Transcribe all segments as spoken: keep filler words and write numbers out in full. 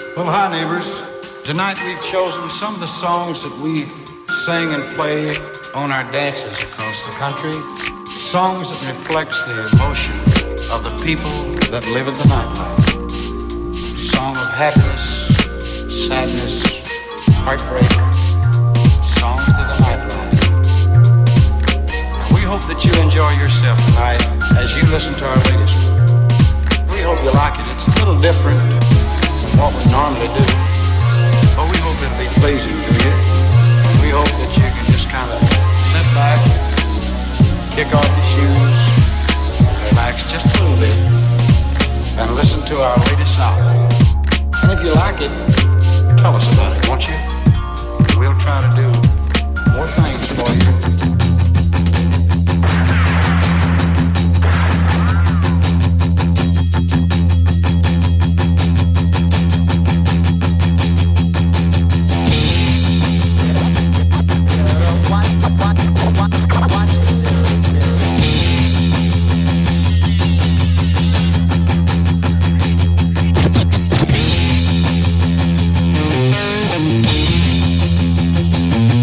Well, hi, neighbors. Tonight we've chosen some of the songs that we sing and play on our dances across the country. Songs that reflects the emotion of the people that live in the nightlife. Song of happiness, sadness, heartbreak. Songs to the nightlife. We hope that you enjoy yourself tonight as you listen to our latest. We hope you like it. It's a little different than what we normally do, but we hope it'll be pleasing to you. We hope that you can just kind of sit back, kick off your shoes, relax just a little bit, and listen to our latest album. And if you like it, tell us about it, won't you? We'll try to do more things for you. Thank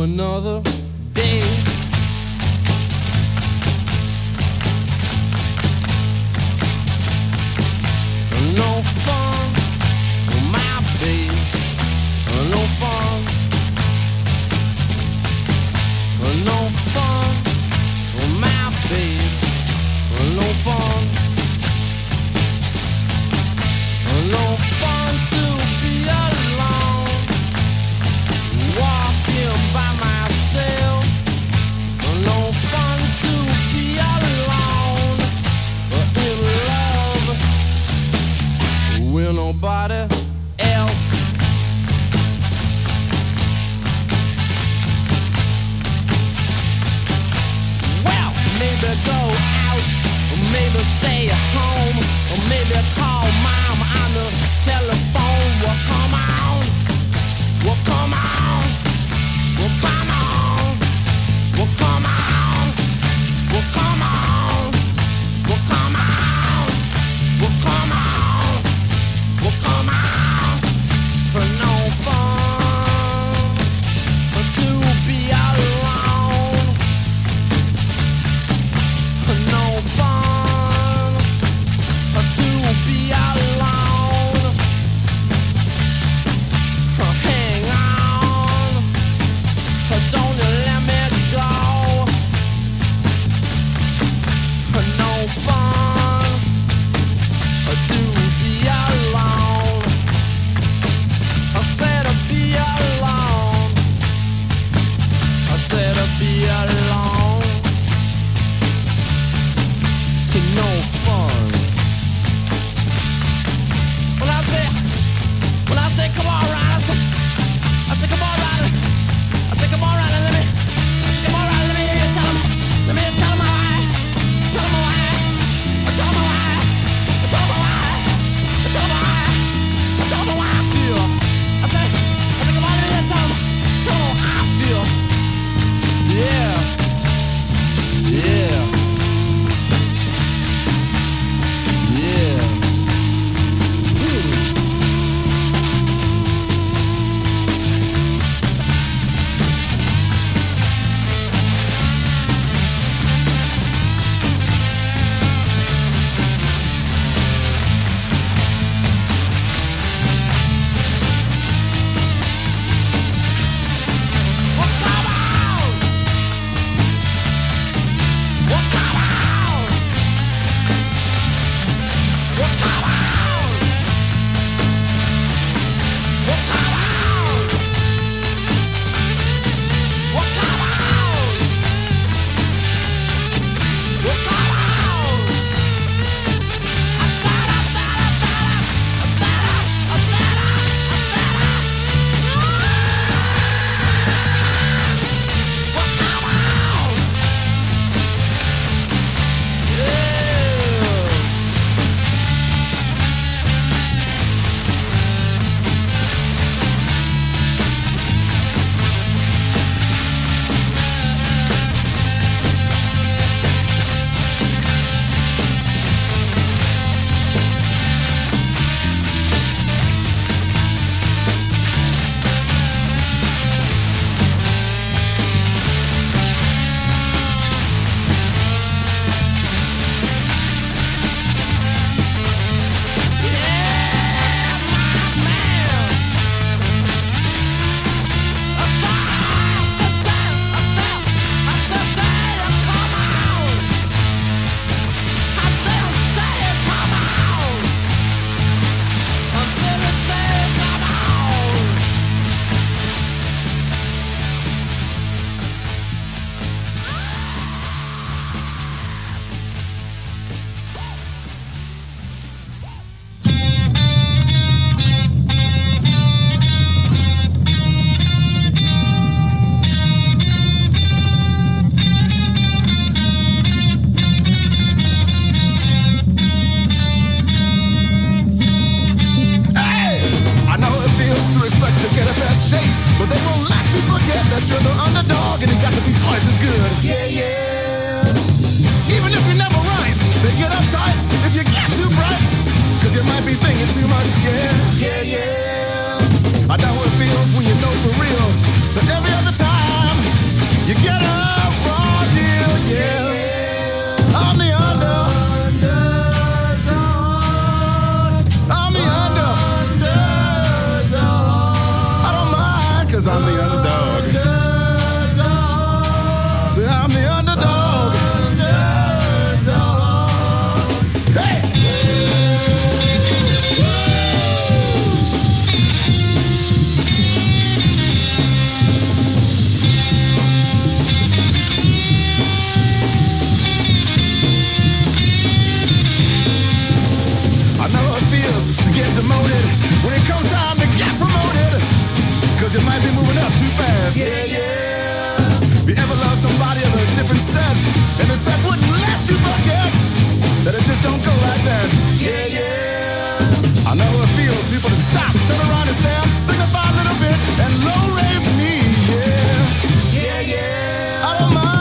another day. No fun, my babe. No fun, no fun, my babe. No fun, no fun to be alone, walking by myself. No fun to be alone, in love with nobody else. Well, maybe go out, or maybe stay at home, or maybe call mom on the telephone. Well, come on, well, come on, well, come on, well, come on, well, come on, well, come on, well, come on, well, come on, for no fun to be alone, for no fun to be alone. Hang on, don't you let me go. No fun to be alone. I said to be alone. I said to be alone. No fun. When I say, when I say come on, Ryan, I say, I say come on, Ryan. I say come on, Ryan, let me, I say come on, Ryan, let me hear you tell him, let me hear you tell him why, tell him why, tell him why, tell him why, tell him why, tell him why I feel. I say, I say come on, let me hear you tell him, tell him how I feel. Yeah, yeah, yeah. Hmm. Well, come on! Well, come on! Well, come on! Well, come on! Well, come on! Well, come on! I thought, I thought, I thought, I thought, I thought, well, come on! Yeah. I know what it feels when you know for real that every other time I'm the underdog. Say I'm the underdog. Hey! I know how it feels to get demoted when it comes time to get promoted. Cause you might be moving up too fast. Yeah, yeah. If you ever loved somebody of a different set, and the set wouldn't let you forget that it just don't go like that. Yeah, yeah. I know how it feels, people to stop, turn around and stare, signify a little bit, and low rate me, yeah. Yeah, yeah. I don't mind.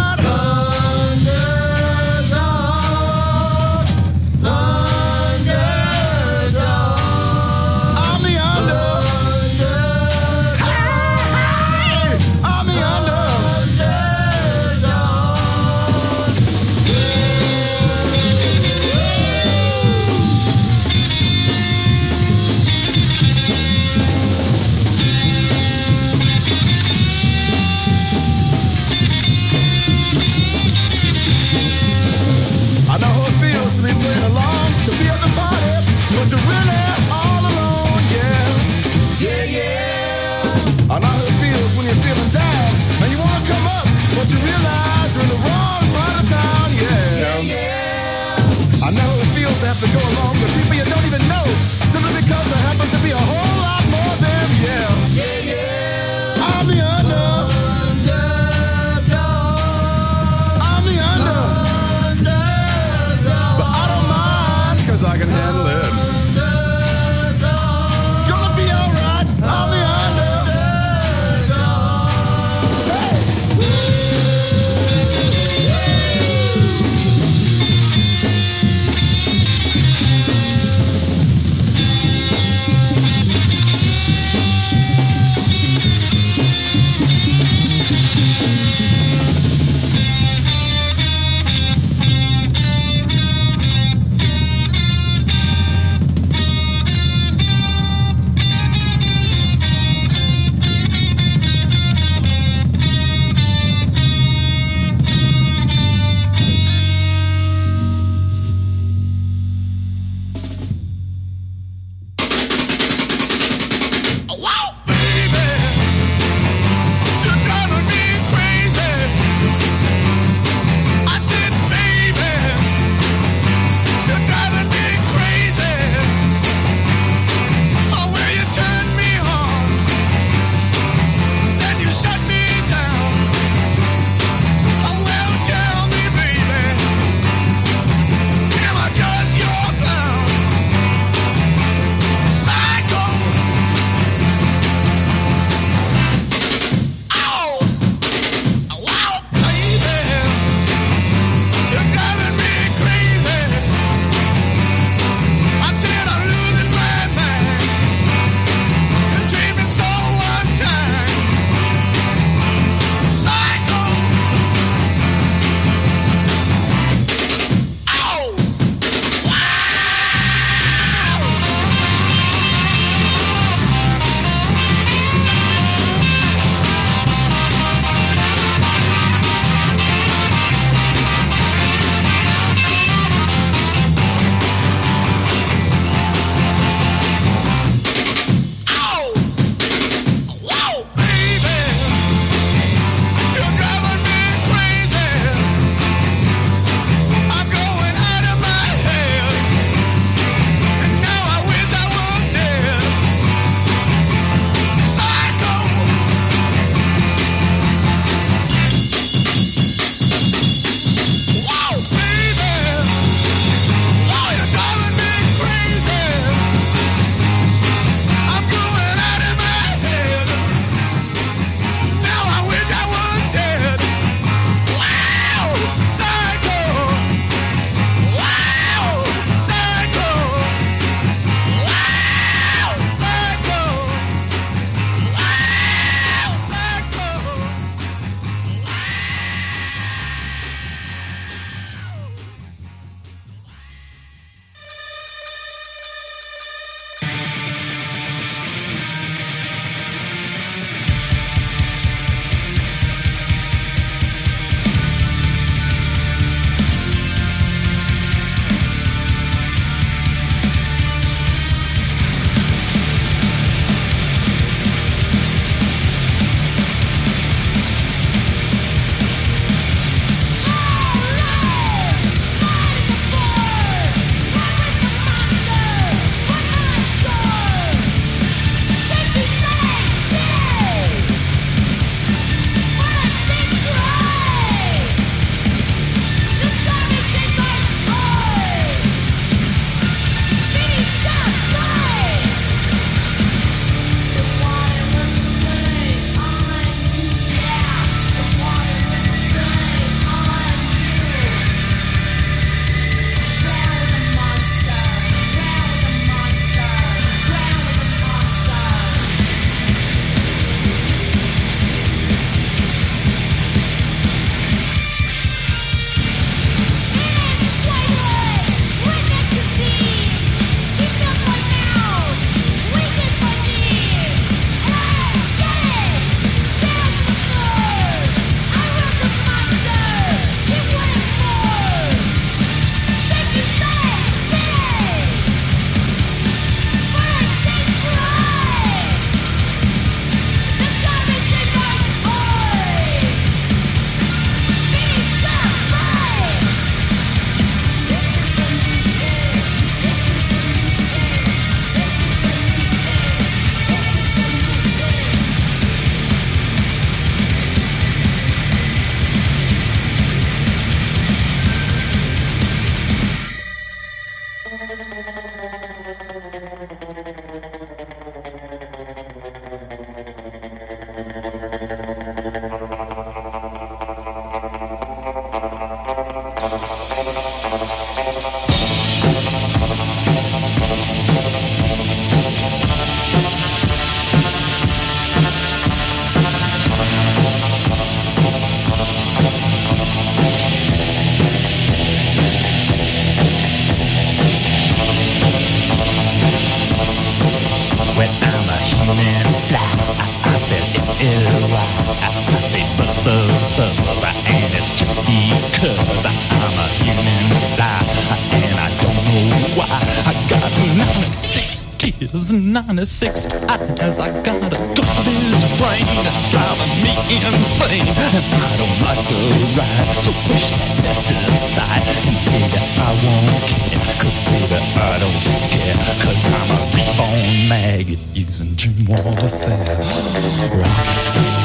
L Y. I say buzz, buzz, buzz, and it's just because I'm a human fly, and I don't know why. I got ninety-six tears and ninety-six eyes. I got a garbage brain that's driving me insane, and I don't like the ride, so push that dust aside. And baby, I won't care, cause baby, I don't scare, cause I'm a reborn maggot using dream warfare. Rock.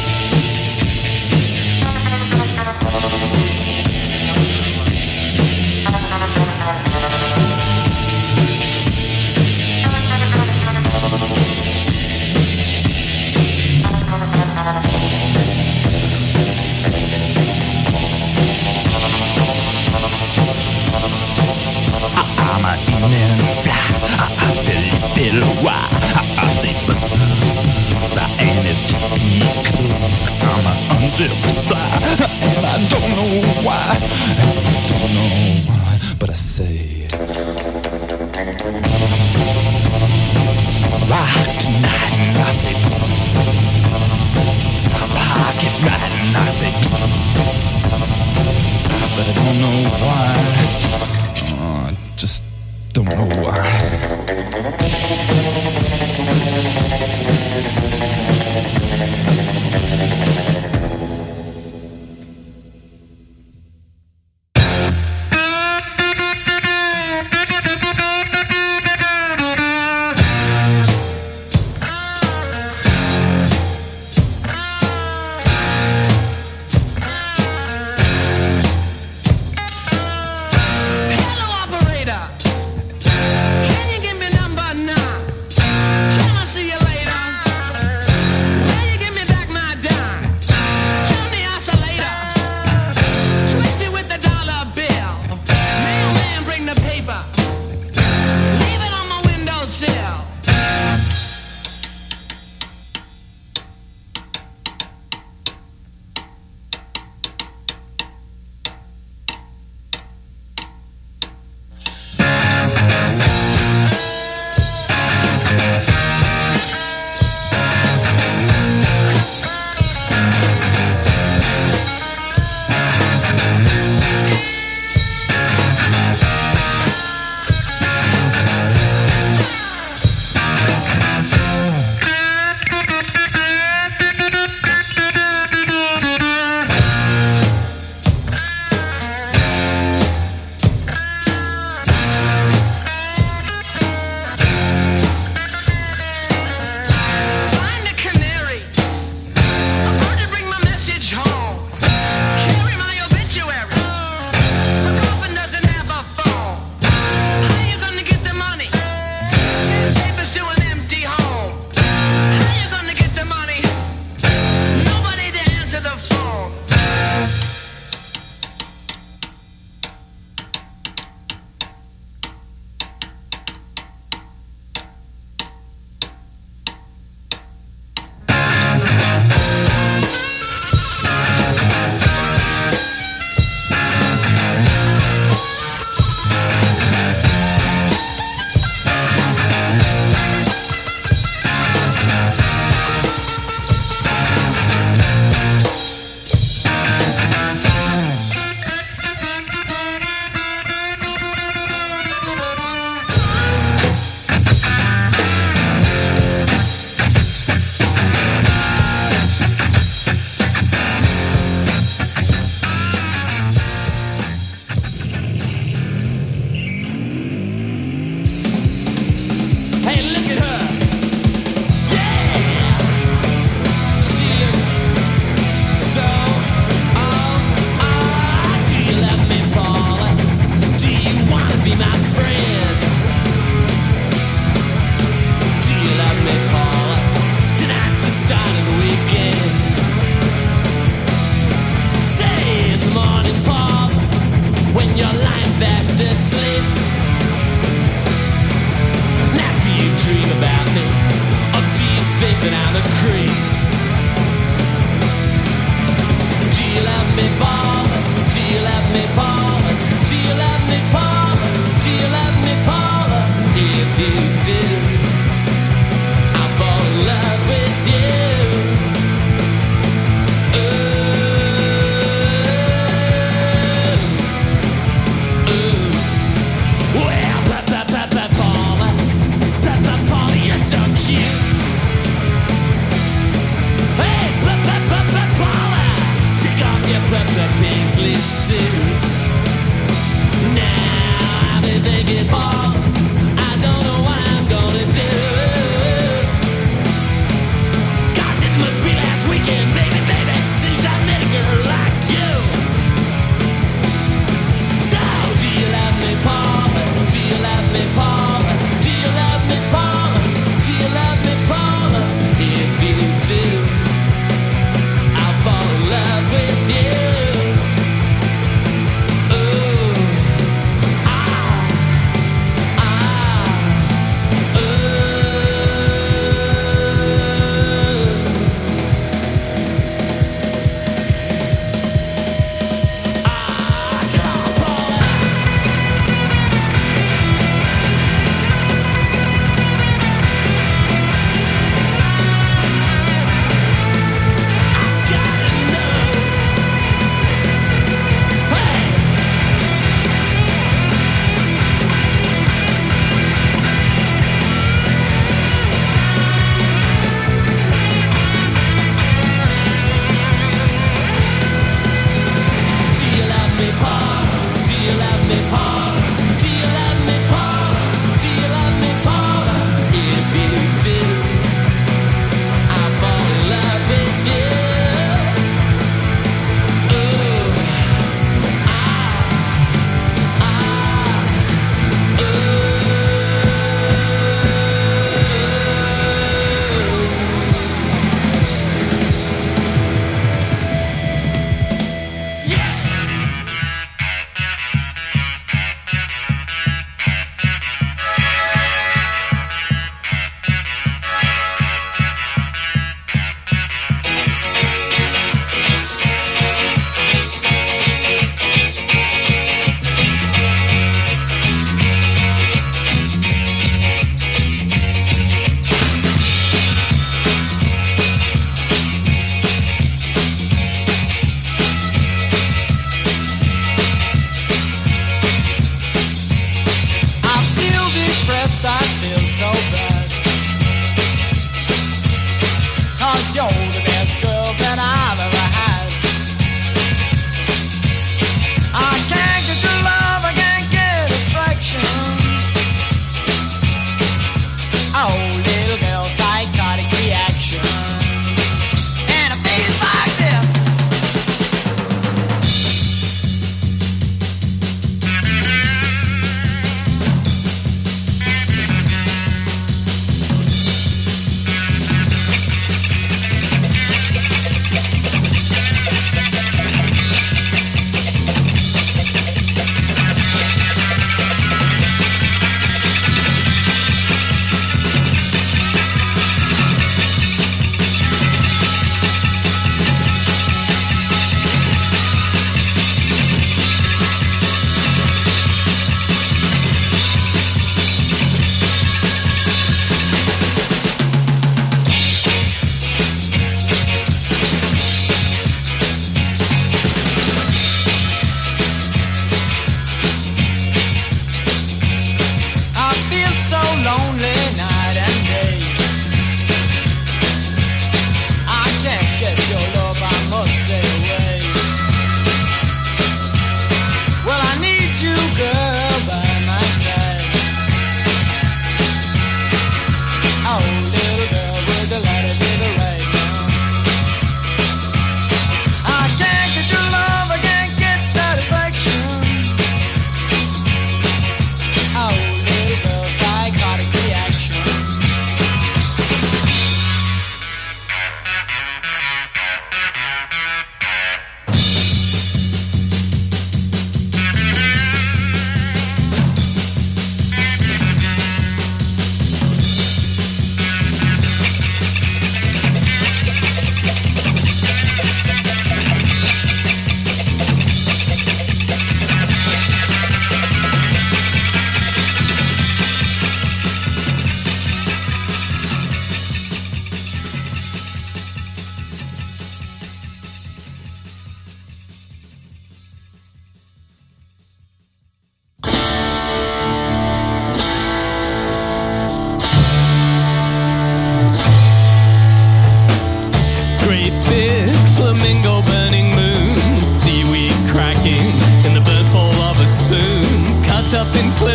I'm a human fly, I still feel why I say buzz, and it's just because I'm an unzipped fly, and I don't know why, I don't know why, but I say fly tonight, and I say pocket right, and I say, but I don't know why. I just don't know why.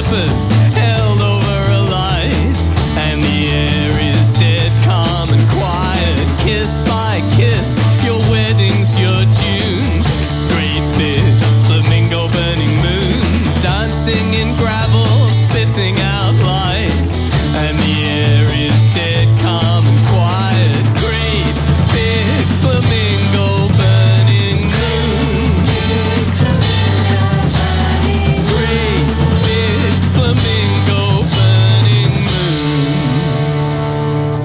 wafers held over a light, and the air is dead calm and quiet. Kiss by kiss, your wedding's your June. Great big flamingo burning moon, dancing in gravel, spitting out light, and the air is dead calm and quiet. Great big flamingo burning moon. Great big flamingo burning moon.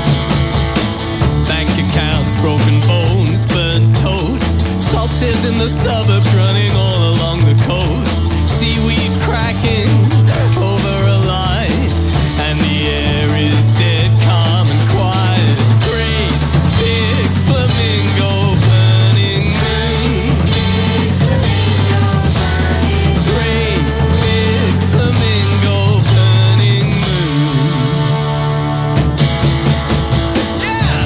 Bank accounts, broken bones, burnt toast. Salt is in the suburbs running all along the coast. Seaweed cracking over a light, and the air is dead calm and quiet. Great big flamingo burning moon. Great big flamingo burning moon. Yeah!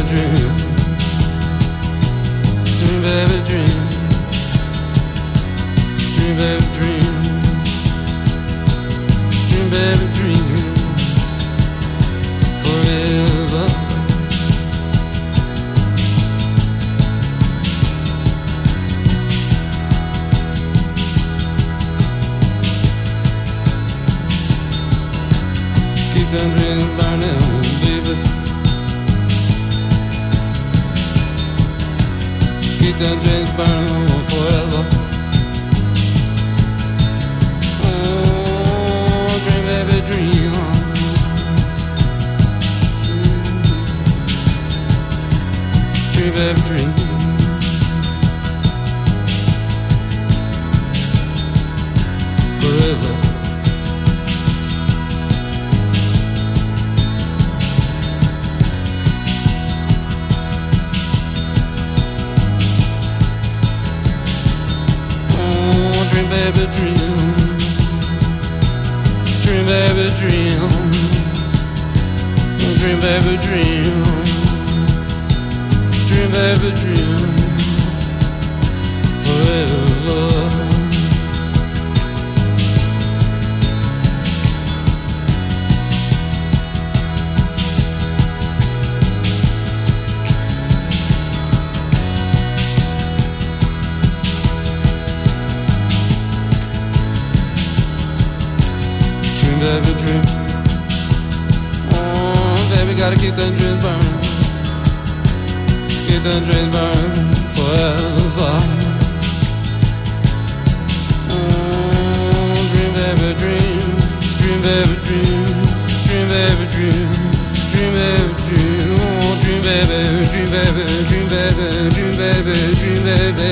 dream. Dream, baby, dream. Dream, baby, dream. Dream, baby, dream. Forever. Keep them dreams burning, baby. Keep them dreams burning forever. Oh, dream, baby, dream. Dream, baby, dream. Forever. Baby, dream. Dream, baby, dream. Dream, baby, dream. Dream, baby, dream. Forever. Baby, dream. Oh, baby, gotta keep them dreams burning. Keep them dreams burning forever. Oh, dream, baby, dream. Dream, baby, dream. Dream, baby, dream. Dream, baby, dream. Oh, dream, baby, dream, baby, dream, baby, dream, baby, dream, baby.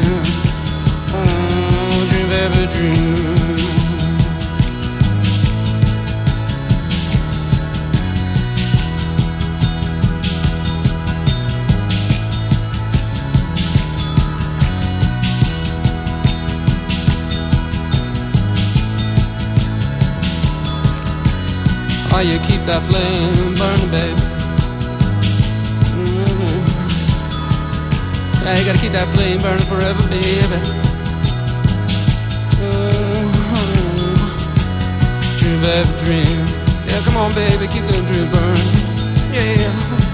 Oh, dream, baby, dream. Oh, you keep that flame burning, baby. Mm-hmm. Yeah, you gotta keep that flame burning forever, baby. Mm-hmm. Dream, baby, dream. Yeah, come on, baby, keep that dream burning. Yeah.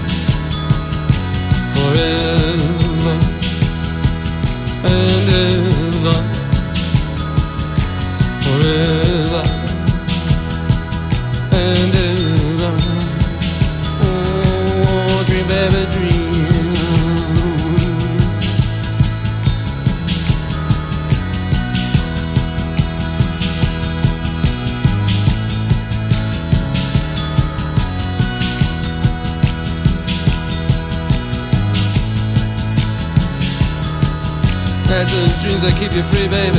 Forever and ever. Forever. And ever. Oh, dream, baby, dream. That's those dreams that keep you free, baby.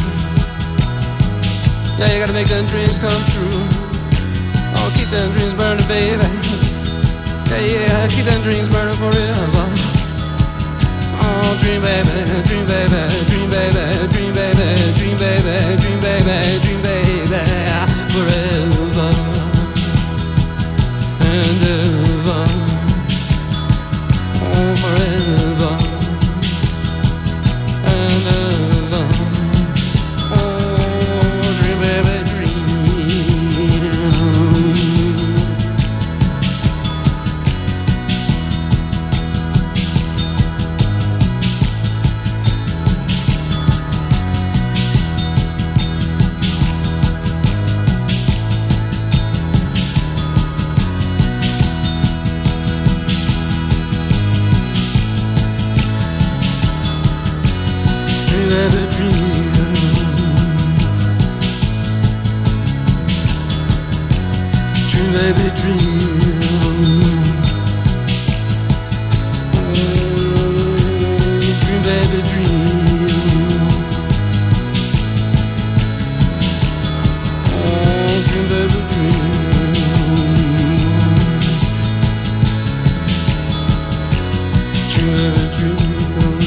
Yeah, you gotta make them dreams come true. Oh, keep them dreams burning, baby. Yeah, yeah, keep them dreams burning forever. Oh, dream, baby, dream, baby, dream, baby, dream, baby, dream, baby, dream, baby, dream, baby, forever and ever. Oh, forever and ever. Oh, dream, baby, dream. Baby, dream. Dream, baby, dream. Oh, dream, baby, dream. Dream, baby, dream.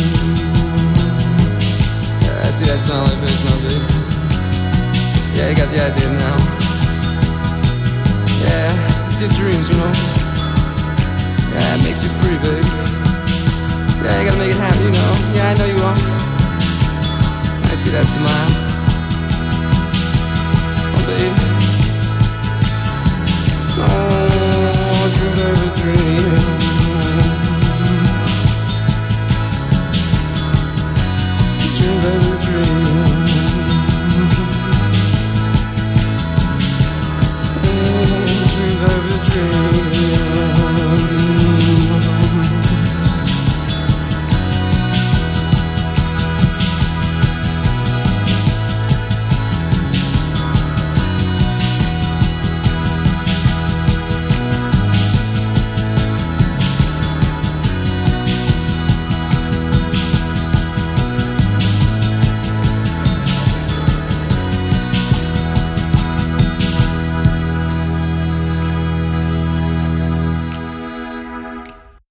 Yeah, I see that smile on your face now, baby. Yeah, you got the idea now. Yeah, it's in dreams, you know. Yeah, it makes you free, baby. Yeah, you gotta make it happen, you know. Yeah, I know you are. I see that smile.